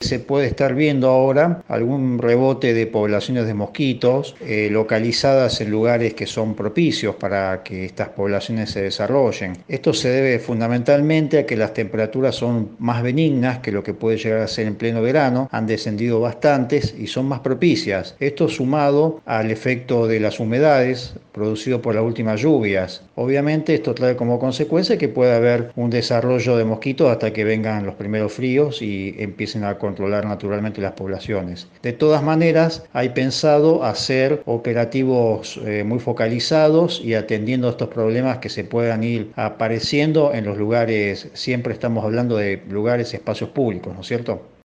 se puede estar viendo ahora algún rebote de poblaciones de mosquitos localizadas en lugares que son propicios para que estas poblaciones se desarrollen. Esto se debe fundamentalmente a que las temperaturas son más benignas que lo que puede llegar a ser en pleno verano, han descendido bastantes y son más propicias. Esto sumado al efecto de las humedades producido por las últimas lluvias. Obviamente esto trae como consecuencia que puede haber un desarrollo de mosquitos hasta que vengan los primeros fríos y empiecen a controlar naturalmente las poblaciones. De todas maneras, hay pensado hacer operativos muy focalizados y atendiendo estos problemas que se puedan ir apareciendo en los lugares, siempre estamos hablando de lugares, espacios públicos, ¿no es cierto?